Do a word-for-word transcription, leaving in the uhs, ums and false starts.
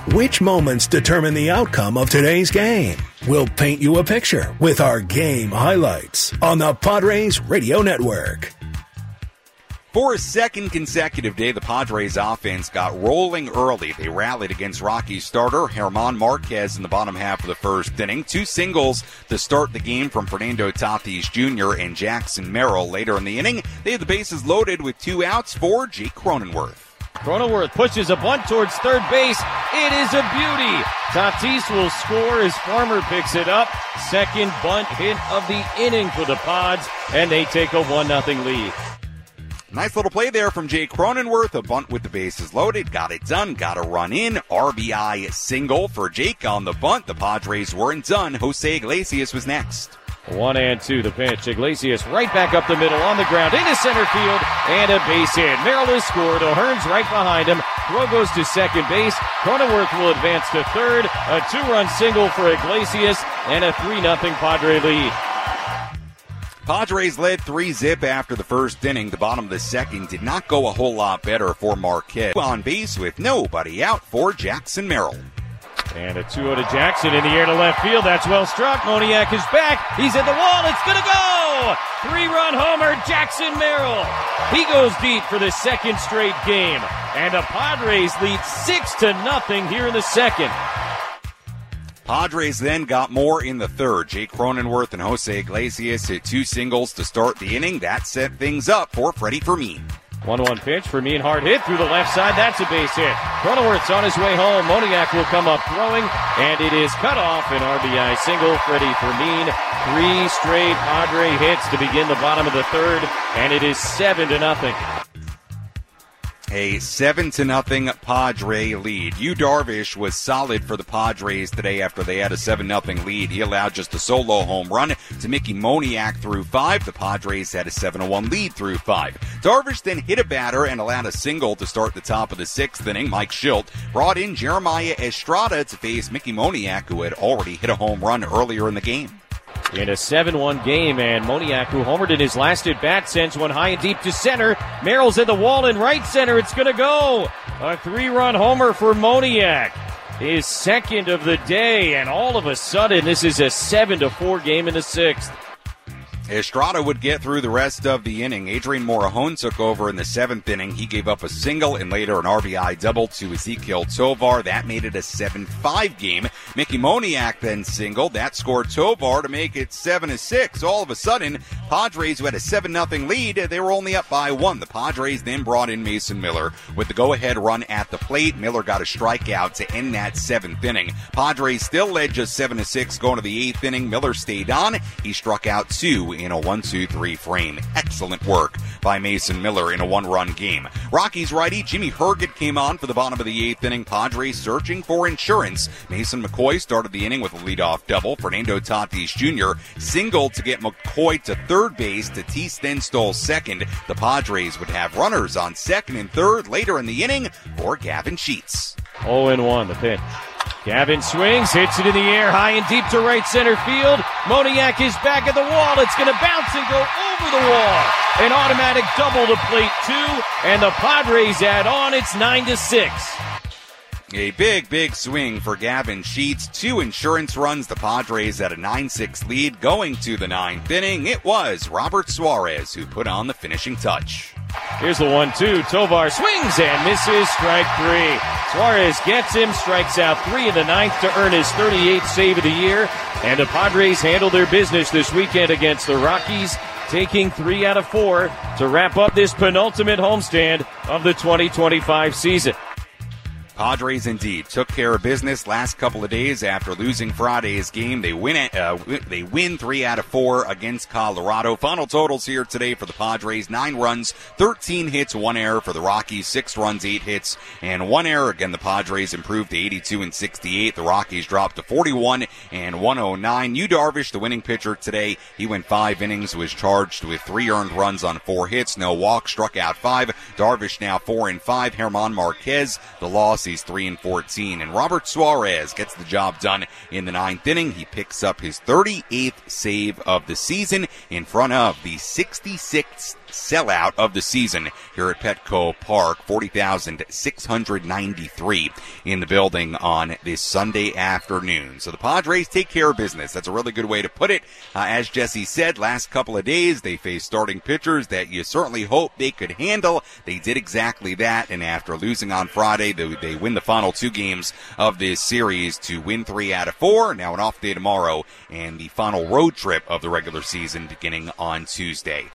Which moments determine the outcome of today's game? We'll paint you a picture with our game highlights on the Padres Radio Network. For a second consecutive day, the Padres offense got rolling early. They rallied against Rockies starter German Marquez in the bottom half of the first inning. Two singles to start the game from Fernando Tatis Junior and Jackson Merrill. Later in the inning, they had the bases loaded with two outs for Jake Cronenworth. Cronenworth pushes a bunt towards third base. It is a beauty. Tatis will score as Farmer picks it up. Second bunt hit of the inning for the Pods, and they take a one nothing lead. Nice little play there from Jake Cronenworth. A bunt with the bases loaded. Got it done. Got a run in. R B I single for Jake on the bunt. The Padres weren't done. Jose Iglesias was next. One and two, the pitch. Iglesias right back up the middle on the ground into center field and a base hit. Merrill has scored. O'Hearn's right behind him. Throw goes to second base. Cronenworth will advance to third. A two-run single for Iglesias and a three nothing Padre lead. Padres led three zip after the first inning. The bottom of the second did not go a whole lot better for Marquez. On base with nobody out for Jackson Merrill. And a two oh to Jackson in the air to left field. That's well struck. Moniak is back. He's at the wall. It's going to go! Three-run homer, Jackson Merrill. He goes deep for the second straight game. And the Padres lead six to nothing here in the second. Padres then got more in the third. Jake Cronenworth and Jose Iglesias hit two singles to start the inning. That set things up for Freddie Fermin. one one pitch. Fermin hard hit through the left side. That's a base hit. Cronenworth's on his way home. Moniak will come up throwing, and it is cut off. An R B I single. Freddie Fermin. Three straight Padre hits to begin the bottom of the third, and it is seven to nothing. A seven to nothing Padre lead. Yu Darvish was solid for the Padres today after they had a seven nothing lead. He allowed just a solo home run to Mickey Moniak through five. The Padres had a seven to one lead through five. Darvish then hit a batter and allowed a single to start the top of the sixth inning. Mike Schilt brought in Jeremiah Estrada to face Mickey Moniak, who had already hit a home run earlier in the game. In a seven one game, and Moniak, who homered in his last at-bat, sends one high and deep to center. Merrill's at the wall in right center. It's going to go. A three-run homer for Moniak. His second of the day, and all of a sudden, this is a seven to four game in the sixth. Estrada would get through the rest of the inning. Adrian Morejon took over in the seventh inning. He gave up a single and later an R B I double to Ezequiel Tovar. That made it a seven five game. Mickey Moniak then singled. That scored Tovar to make it seven to six. All of a sudden, Padres, who had a seven nothing lead, they were only up by one. The Padres then brought in Mason Miller with the go-ahead run at the plate. Miller got a strikeout to end that seventh inning. Padres still led just seven to six going to the eighth inning. Miller stayed on. He struck out two in a one two three frame. Excellent work by Mason Miller in a one-run game. Rockies righty Jimmy Herget came on for the bottom of the eighth inning. Padres searching for insurance. Mason McCoy started the inning with a leadoff double. Fernando Tatis Junior singled to get McCoy to third base. Tatis then stole second. The Padres would have runners on second and third later in the inning for Gavin Sheets. oh and one, the pitch. Gavin swings, hits it in the air, high and deep to right center field. Moniak is back at the wall. It's going to bounce and go over the wall. An automatic double to plate two, and the Padres add on. It's nine to six. A big, big swing for Gavin Sheets. Two insurance runs. The Padres at a nine six lead going to the ninth inning. It was Robert Suarez who put on the finishing touch. Here's the one two. Tovar swings and misses. Strike three. Suarez gets him, strikes out three in the ninth to earn his thirty-eighth save of the year. And the Padres handle their business this weekend against the Rockies, taking three out of four to wrap up this penultimate homestand of the twenty twenty-five season. Padres indeed took care of business last couple of days after losing Friday's game. They win uh, they win three out of four against Colorado. Final totals here today for the Padres: nine runs, thirteen hits, one error. For the Rockies, six runs, eight hits, and one error. Again, the Padres improved to eighty-two and sixty-eight. The Rockies dropped to forty-one and one oh nine. Yu Darvish, the winning pitcher today, he went five innings, was charged with three earned runs on four hits, no walks, struck out five. Darvish now four and five. German Marquez, the loss. He's three and fourteen. And Robert Suarez gets the job done in the ninth inning. He picks up his thirty-eighth save of the season in front of the sixty-sixth sellout of the season here at Petco Park. forty thousand six hundred ninety-three in the building on this Sunday afternoon. So the Padres take care of business. That's a really good way to put it. Uh, as Jesse said, last couple of days they faced starting pitchers that you certainly hope they could handle. They did exactly that, and after losing on Friday, they, they win the final two games of this series to win three out of four. Now an off day tomorrow, and the final road trip of the regular season beginning on Tuesday.